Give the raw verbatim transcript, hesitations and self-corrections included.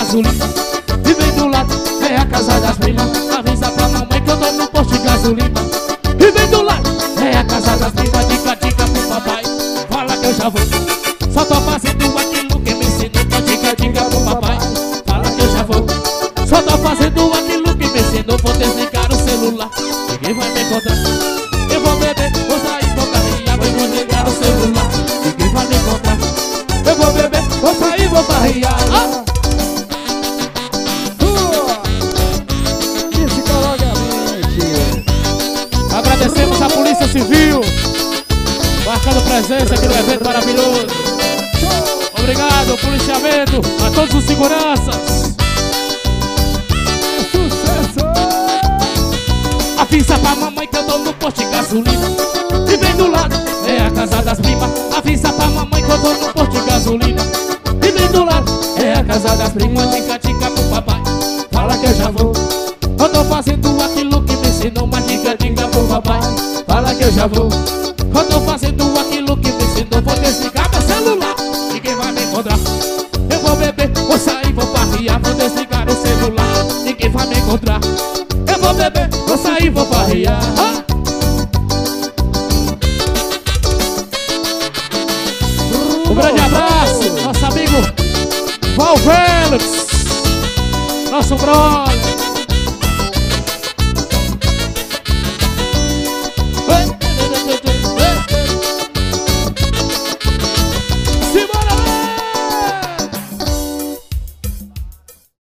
gasolina. E vem do lado, é a casa das primas. Avisa pra mamãe que eu tô no posto de gasolina. E vem do lado, é a casa das primas. Dica, dica pro papai, fala que eu já vou. Só tô fazendo aquilo que me ensinou. Dica, dica pro papai, fala que eu já vou. Só tô fazendo aquilo que me ensinou. Vou desligar o celular, ninguém vai me encontrar. Eu vou beber, vou sair, vou carregar. Vou desligar o celular, ninguém vai me encontrar. Eu vou beber, vou sair, vou barrear. Ah! Agradecemos a Polícia Civil marcando presença aqui no evento maravilhoso. Obrigado, policiamento, a todos os seguranças. Sucesso! Avisa pra mamãe que eu tô no posto de gasolina. E vem do lado, é a casa das primas. Avisa pra mamãe que eu tô no posto de gasolina. E vem do lado, é a casa das primas. Dica, dica pro papai, fala que eu já vou. Eu tô fazendo aquilo que me ensinou. Mas dica, dica pro papai, fala que eu já vou. Eu tô fazendo aquilo que me ensinou. Vou desligar meu celular, ninguém vai me encontrar. Eu vou beber, vou sair, vou barrear. Vou desligar o celular, ninguém vai me encontrar. Eu vou beber, vou sair, vou barrear. Ah! Um grande abraço, nosso amigo Val Félix, nosso brother.